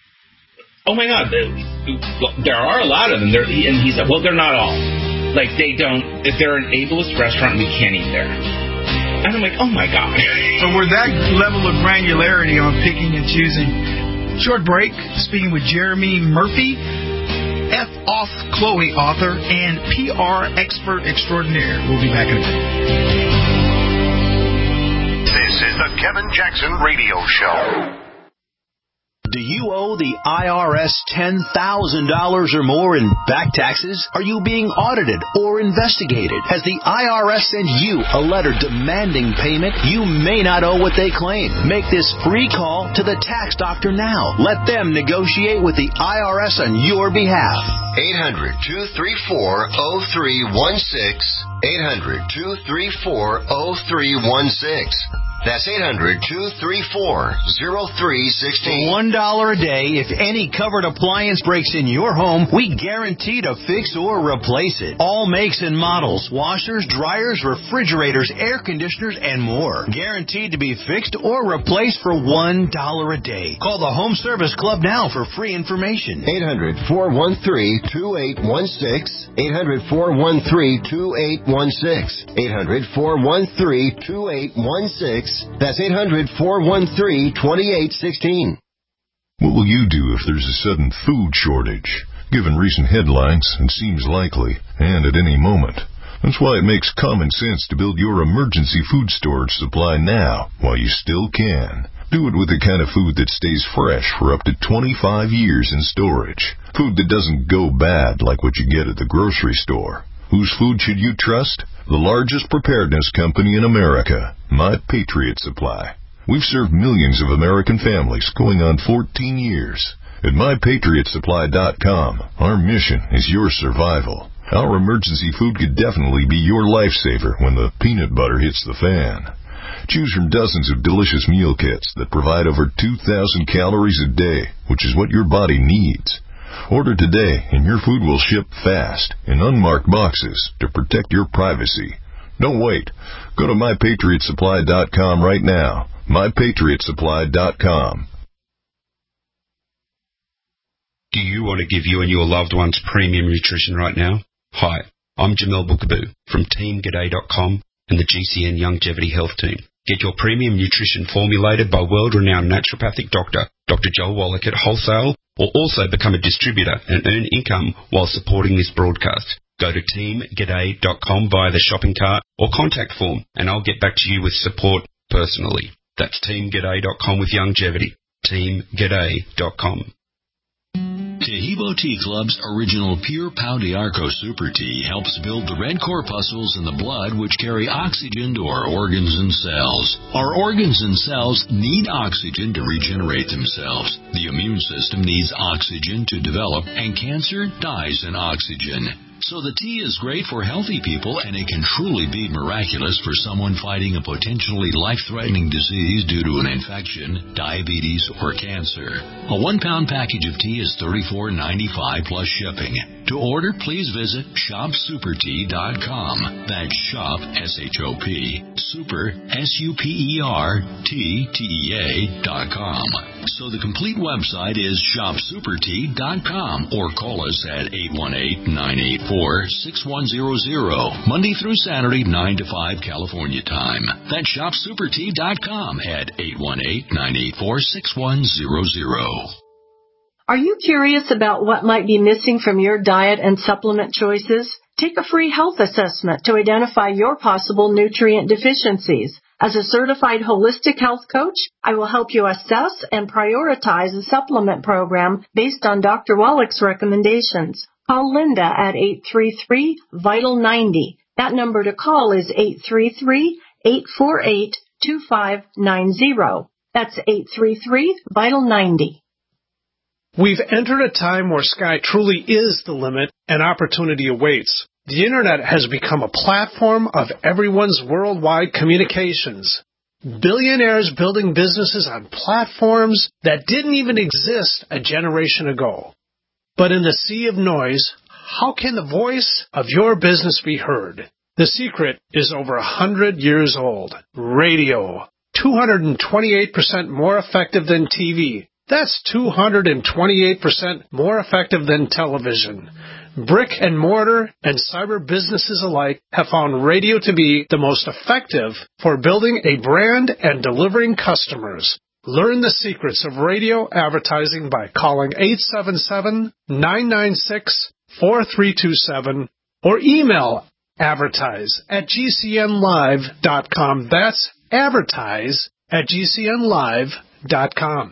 S5: oh, my God, there, there are a lot of them. They're, and he said, well, they're not all. Like, they don't, if they're an ableist restaurant, we can't eat there. And I'm like, oh, my God.
S4: So we're that level of granularity on picking and choosing. Short break, speaking with Jeremy Murphy, F. Off Chloe author, and P R expert extraordinaire. We'll be back in a minute.
S2: This is the Kevin Jackson Radio Show.
S6: Do you owe the I R S ten thousand dollars or more in back taxes? Are you being audited or investigated? Has the I R S sent you a letter demanding payment? You may not owe what they claim. Make this free call to the tax doctor now. Let them negotiate with the I R S on your behalf.
S7: eight hundred, two three four, oh three one six. eight hundred, two three four, oh three one six. That's eight hundred, two three four, oh three one six.
S6: For one dollar a day, if any covered appliance breaks in your home, we guarantee to fix or replace it. All makes and models, washers, dryers, refrigerators, air conditioners, and more. Guaranteed to be fixed or replaced for one dollar a day. Call the Home Service Club now for free information.
S7: eight hundred, four one three, two eight one six. eight hundred, four one three, two eight one six. eight hundred, four one three, two eight one six. That's eight hundred, four one three, two eight one six.
S12: What will you do if there's a sudden food shortage? Given recent headlines, it seems likely, and at any moment. That's why it makes common sense to build your emergency food storage supply now, while you still can. Do it with the kind of food that stays fresh for up to twenty-five years in storage. Food that doesn't go bad like what you get at the grocery store. Whose food should you trust? The largest preparedness company in America, My Patriot Supply. We've served millions of American families going on fourteen years. At my patriot supply dot com, our mission is your survival. Our emergency food could definitely be your lifesaver when the peanut butter hits the fan. Choose from dozens of delicious meal kits that provide over two thousand calories a day, which is what your body needs. Order today, and your food will ship fast in unmarked boxes to protect your privacy. Don't wait. Go to my patriot supply dot com right now. my patriot supply dot com.
S21: Do you want to give you and your loved ones premium nutrition right now? Hi, I'm Jamel Bookaboo from team g'day dot com and the G C N Longevity Health Team. Get your premium nutrition formulated by world-renowned naturopathic doctor, Doctor Joel Wallach at wholesale, or also become a distributor and earn income while supporting this broadcast. Go to team g'day dot com via the shopping cart or contact form, and I'll get back to you with support personally. That's team g'day dot com with longevity. team g'day dot com.
S22: Tehibo Tea Club's original Pure Pau d'Arco Super Tea helps build the red corpuscles in the blood which carry oxygen to our organs and cells. Our organs and cells need oxygen to regenerate themselves. The immune system needs oxygen to develop, and cancer dies in oxygen. So the tea is great for healthy people, and it can truly be miraculous for someone fighting a potentially life-threatening disease due to an infection, diabetes, or cancer. A one-pound package of tea is thirty-four ninety-five plus shipping. To order, please visit shop super tea dot com. That's shop, S H O P, super, S U P E R, T, T E A dot com. So the complete website is shop super tea dot com, or call us at eight one eight, nine eight four, six one zero zero, Monday through Saturday, nine to five California time. That's shop super tea dot com at eight one eight, nine eight four, six one zero zero.
S23: Are you curious about what might be missing from your diet and supplement choices? Take a free health assessment to identify your possible nutrient deficiencies. As a certified holistic health coach, I will help you assess and prioritize a supplement program based on Doctor Wallach's recommendations. Call Linda at eight three three, vital ninety. That number to call is eight three three, eight four eight, two five nine zero. That's eight three three, vital ninety.
S24: We've entered a time where sky truly is the limit and opportunity awaits. The Internet has become a platform of everyone's worldwide communications. Billionaires building businesses on platforms that didn't even exist a generation ago. But in the sea of noise, how can the voice of your business be heard? The secret is over a hundred years old. Radio. two hundred twenty-eight percent more effective than T V. That's two hundred twenty-eight percent more effective than television. Brick and mortar and cyber businesses alike have found radio to be the most effective for building a brand and delivering customers. Learn the secrets of radio advertising by calling eight seven seven, nine nine six, four three two seven or email advertise at G C N live dot com. That's advertise at G C N live dot com.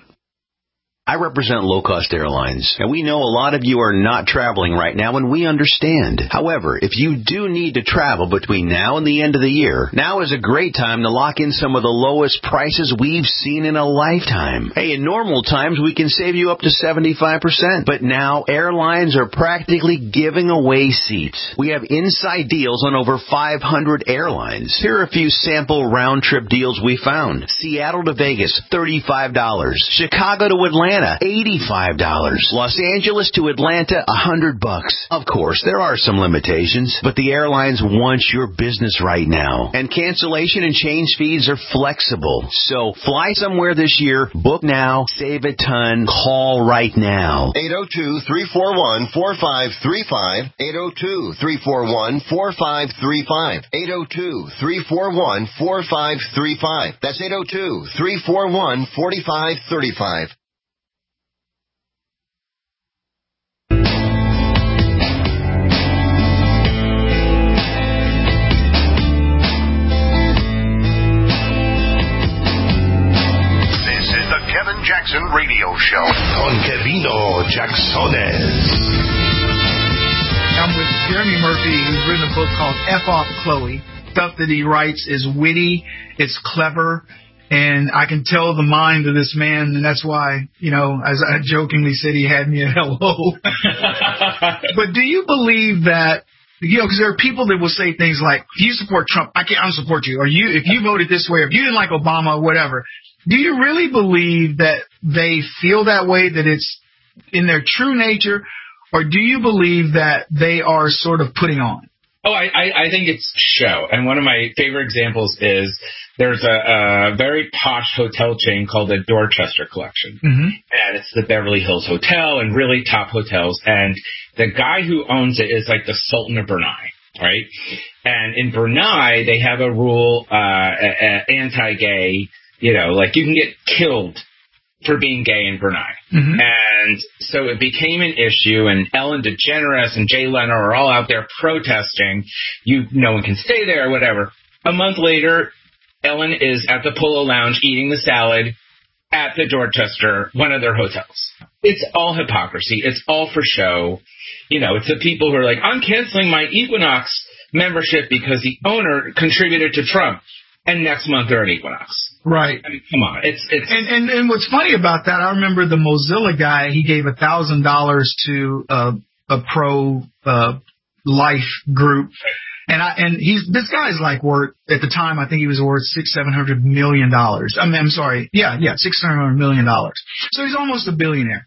S25: I represent low-cost airlines, and we know a lot of you are not traveling right now, and we understand. However, if you do need to travel between now and the end of the year, now is a great time to lock in some of the lowest prices we've seen in a lifetime. Hey, in normal times, we can save you up to seventy-five percent, but now airlines are practically giving away seats. We have inside deals on over five hundred airlines. Here are a few sample round-trip deals we found. Seattle to Vegas, thirty-five dollars. Chicago to Atlanta, eighty-five dollars. Los Angeles to Atlanta, one hundred bucks. Of course, there are some limitations, but the airlines want your business right now. And cancellation and change fees are flexible. So fly somewhere this year, book now, save a ton, call right now.
S7: eight oh two, three four one, four five three five. eight oh two, three four one, four five three five. eight oh two, three four one, four five three five. That's eight oh two, three four one, four five three five.
S2: Kevin Jackson Radio Show. Con Kevino Jacksones.
S4: I'm with Jeremy Murphy, who's written a book called F Off Chloe. Stuff that he writes is witty, it's clever, and I can tell the mind of this man, and that's why, you know, as I jokingly said, he had me at hello. But do you believe that, you know, because there are people that will say things like, if you support Trump, I can't I don't support you, or you, if you voted this way, or if you didn't like Obama, or whatever. Do you really believe that they feel that way, that it's in their true nature, or do you believe that they are sort of putting on?
S5: Oh, I, I, I think it's show. And one of my favorite examples is there's a, a very posh hotel chain called the Dorchester Collection.
S4: Mm-hmm.
S5: And it's the Beverly Hills Hotel and really top hotels. And the guy who owns it is like the Sultan of Brunei, right? And in Brunei, they have a rule, uh, anti-gay, you know, like you can get killed for being gay in Brunei.
S4: Mm-hmm.
S5: And so it became an issue, and Ellen DeGeneres and Jay Leno are all out there protesting. You, no one can stay there or whatever. A month later, Ellen is at the Polo Lounge eating the salad at the Dorchester, one of their hotels. It's all hypocrisy. It's all for show. You know, it's the people who are like, I'm canceling my Equinox membership because the owner contributed to Trump. And next month they're at Equinox.
S4: Right.
S5: I mean, come on. It's it's
S4: and, and and what's funny about that, I remember the Mozilla guy, he gave a thousand dollars to uh, a pro uh, life group. And I and he's this guy's like worth at the time I think he was worth six, seven hundred million dollars. I mean I'm sorry. Yeah, yeah, six hundred million dollars. So he's almost a billionaire.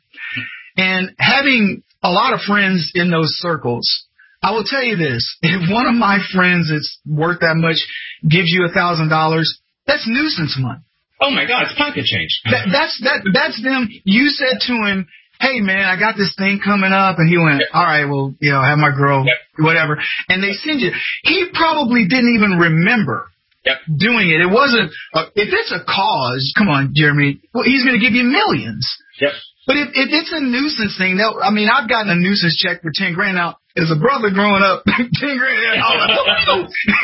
S4: And having a lot of friends in those circles, I will tell you this, if one of my friends that's worth that much gives you a thousand dollars, that's nuisance money.
S5: Oh my God, it's pocket change.
S4: That, that's that that's them. You said to him, hey man, I got this thing coming up, and he went, all right, well, you know, have my girl, yep. whatever. And they send you. He probably didn't even remember
S5: yep.
S4: doing it. It wasn't, a, if it's a cause, come on, Jeremy, well, he's going to give you millions.
S5: Yep.
S4: But if, if it's a nuisance thing, that, I mean, I've gotten a nuisance check for ten grand. Now, as a brother growing up, ten grand, I'm,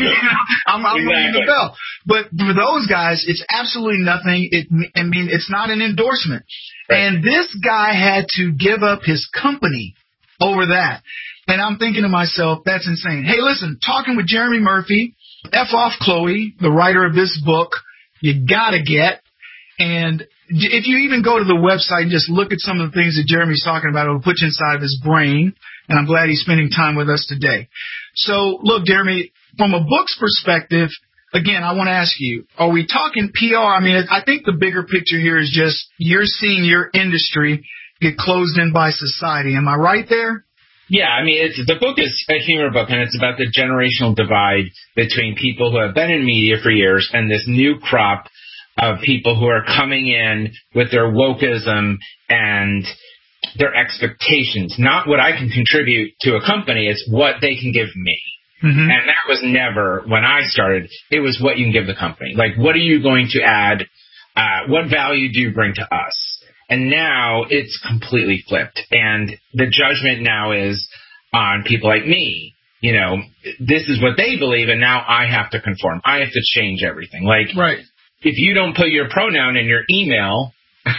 S4: I'm exactly. ringing the bell. But for those guys, it's absolutely nothing. It, I mean, it's not an endorsement. Right. And this guy had to give up his company over that. And I'm thinking to myself, that's insane. Hey, listen, talking with Jeremy Murphy, F off Chloe, the writer of this book, you gotta get. And if you even go to the website and just look at some of the things that Jeremy's talking about, it'll put you inside of his brain. And I'm glad he's spending time with us today. So, look, Jeremy, from a book's perspective, again, I want to ask you, are we talking P R? I mean, I think the bigger picture here is just you're seeing your industry get closed in by society. Am I right there?
S5: Yeah, I mean, it's, the book is a humor book, and it's about the generational divide between people who have been in media for years and this new crop of people who are coming in with their wokeism and their expectations. Not what I can contribute to a company, it's what they can give me.
S4: Mm-hmm.
S5: And that was never, when I started, it was what you can give the company. Like, what are you going to add? Uh, what value do you bring to us? And now it's completely flipped. And the judgment now is on people like me. You know, this is what they believe, and now I have to conform. I have to change everything. Like,
S4: right.
S5: If you don't put your pronoun in your email,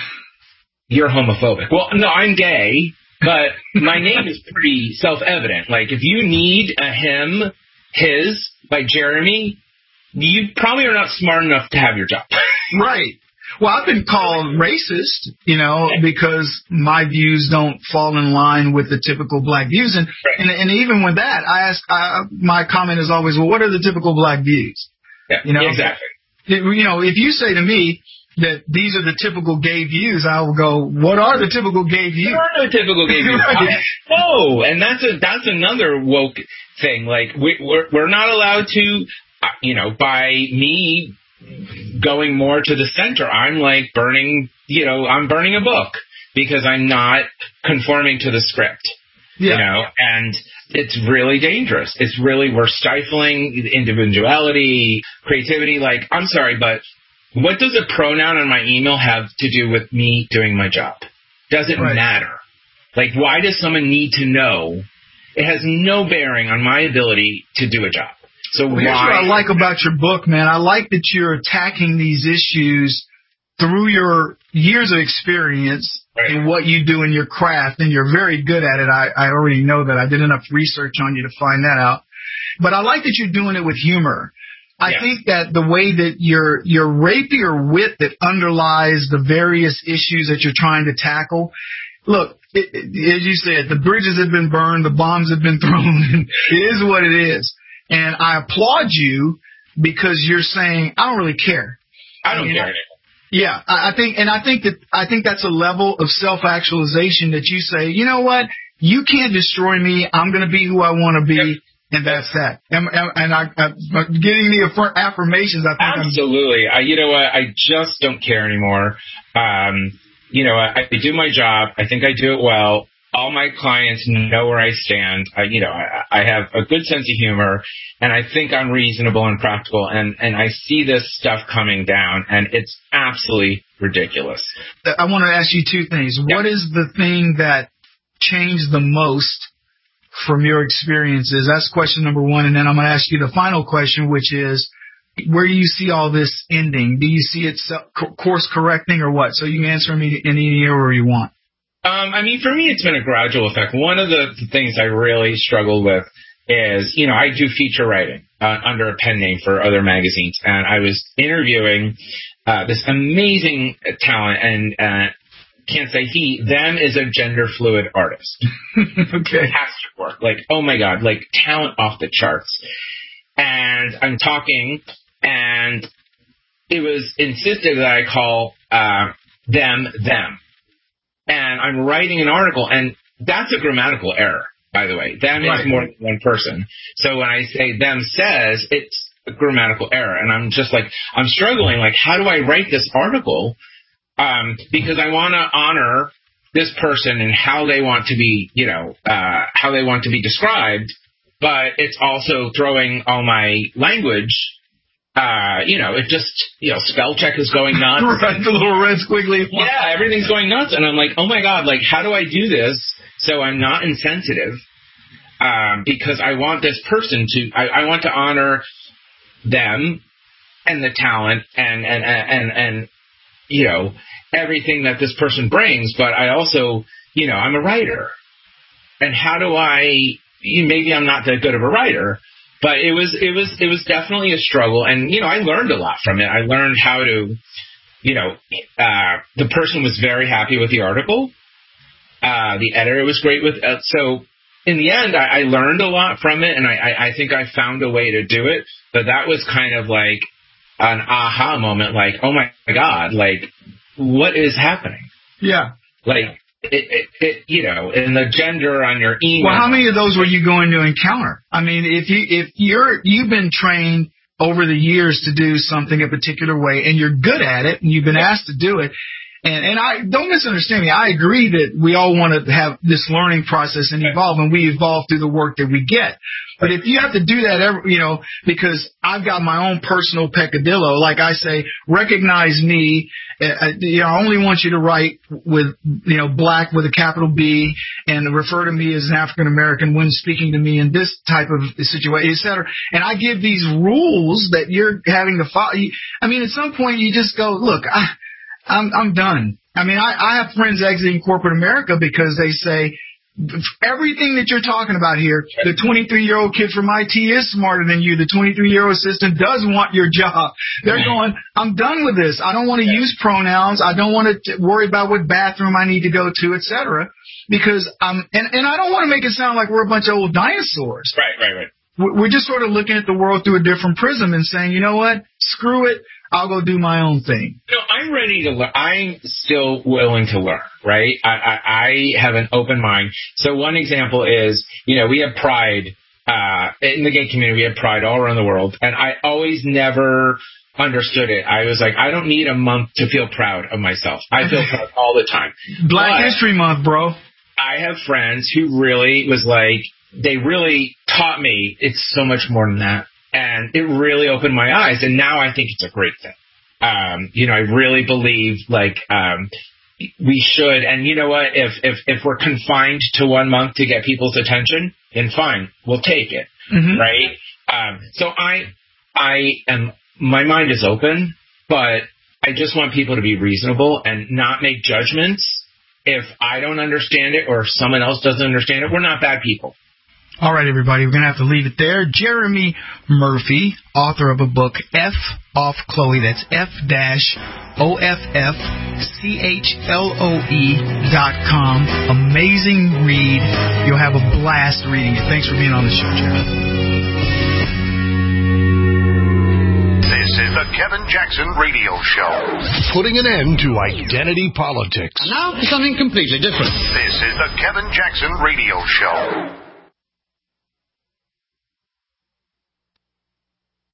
S5: you're homophobic. Well, no, I'm gay, but my name is pretty self-evident. Like, if you need a him, his, by Jeremy, you probably are not smart enough to have your job.
S4: Right. Well, I've been called racist, you know, because my views don't fall in line with the typical black views. And
S5: right.
S4: and, and even with that, I ask, I, my comment is always, well, what are the typical black views?
S5: Yeah,
S4: you know,
S5: exactly.
S4: You know, if you say to me that these are the typical gay views, I will go, what are the typical gay views?
S5: There are no typical gay views.
S4: Right.
S5: No, and that's a, that's another woke thing. Like, we, we're, we're not allowed to, you know, by me going more to the center, I'm like burning, you know, I'm burning a book because I'm not conforming to the script.
S4: Yeah.
S5: You know, and it's really dangerous. It's really, we're stifling individuality, creativity. Like, I'm sorry, but what does a pronoun on my email have to do with me doing my job? Doesn't right. matter. Like, why does someone need to know? It has no bearing on my ability to do a job. So
S4: well,
S5: why?
S4: Here's what I like about your book, man. I like that you're attacking these issues through your years of experience right. and what you do in your craft, and you're very good at it. I, I already know that. I did enough research on you to find that out. But I like that you're doing it with humor. I yeah. think that the way that your your rapier wit that underlies the various issues that you're trying to tackle, look, it, it, as you said, the bridges have been burned, the bombs have been thrown. It is what it is. And I applaud you because you're saying, I don't really care.
S5: I don't
S4: you
S5: care.
S4: Know? Yeah, I think, and I think that I think that's a level of self-actualization that you say, you know what, you can't destroy me. I'm going to be who I want to be, yep. and that's that. And, and, and I, I, getting the affirmations, I think
S5: absolutely. I, you know what? I just don't care anymore. Um, you know, I, I do my job. I think I do it well. All my clients know where I stand. I, you know, I, I have a good sense of humor, and I think I'm reasonable and practical, and, and I see this stuff coming down, and it's absolutely ridiculous.
S4: I want to ask you two things. Yeah. What is the thing that changed the most from your experiences? That's question number one, and then I'm going to ask you the final question, which is, where do you see all this ending? Do you see it course correcting or what? So you can answer me in any order you want.
S5: Um, I mean, for me, it's been a gradual effect. One of the, the things I really struggled with is, you know, I do feature writing uh, under a pen name for other magazines, and I was interviewing uh, this amazing talent, and uh, can't say he, them is a gender fluid artist.
S4: Okay.
S5: Fantastic work. Like, oh my God, like talent off the charts. And I'm talking, and it was insisted that I call uh, them, them. And I'm writing an article, and that's a grammatical error, by the way. Them right. is more than one person. So when I say them says, it's a grammatical error. And I'm just like, I'm struggling. Like, how do I write this article? Um, because I want to honor this person and how they want to be, you know, uh, how they want to be described. But it's also throwing all my language. Uh, you know, it just, you know, spell check is going nuts.
S4: Right, the little red squiggly.
S5: Yeah, everything's going nuts. And I'm like, oh my God, like, how do I do this so I'm not insensitive? Um, because I want this person to, I, I want to honor them and the talent and, and, and, and, and, you know, everything that this person brings. But I also, you know, I'm a writer. And how do I, maybe I'm not that good of a writer, but it was it was it was definitely a struggle, and you know I learned a lot from it. I learned how to, you know, uh, the person was very happy with the article. Uh, the editor was great with it. So in the end, I, I learned a lot from it, and I, I, I think I found a way to do it. But that was kind of like an aha moment, like, oh my God, like what is happening?
S4: Yeah,
S5: like. It, it, it, you know, and the gender on your email.
S4: Well, how many of those were you going to encounter? I mean, if you if you're you've been trained over the years to do something a particular way, and you're good at it, and you've been asked to do it, and and I don't misunderstand me. I agree that we all want to have this learning process and evolve, and we evolve through the work that we get. But if you have to do that, every, you know, because I've got my own personal peccadillo, like I say, recognize me. Uh, you know, I only want you to write with, you know, black with a capital B and refer to me as an African American when speaking to me in this type of situation, et cetera. And I give these rules that you're having to follow. I mean, at some point you just go, look, I, I'm, I'm done. I mean, I, I have friends exiting corporate America because they say, everything that you're talking about here, the twenty-three-year-old kid from I T is smarter than you. The twenty-three-year-old assistant does want your job. They're going, I'm done with this. I don't want to use pronouns. I don't want to worry about what bathroom I need to go to, et cetera. Because I'm, and, and I don't want to make it sound like we're a bunch of old dinosaurs.
S5: Right, right, right.
S4: We're just sort of looking at the world through a different prism and saying, you know what? Screw it. I'll go do my own thing.
S5: No, I'm ready to learn. I'm still willing to learn, right? I, I, I have an open mind. So one example is, you know, we have Pride uh, in the gay community. We have Pride all around the world. And I always never understood it. I was like, I don't need a month to feel proud of myself. I feel proud all the time.
S4: Black but History Month, bro.
S5: I have friends who really was like, they really taught me it's so much more than that. And it really opened my eyes, and now I think it's a great thing. Um, you know, I really believe, like, um, we should, and you know what, if, if, if we're confined to one month to get people's attention, then fine, we'll take it, mm-hmm. right? Um, so I, I am, my mind is open, but I just want people to be reasonable and not make judgments. If I don't understand it or if someone else doesn't understand it, we're not bad people.
S4: All right, everybody, we're going to have to leave it there. Jeremy Murphy, author of a book, F Off Chloe. That's F O F F C H L O E dot com. Amazing read. You'll have a blast reading it. Thanks for being on the show, Jeremy.
S2: This is the Kevin Jackson Radio Show. Putting an end to identity politics.
S1: And now for something completely different.
S2: This is the Kevin Jackson Radio Show.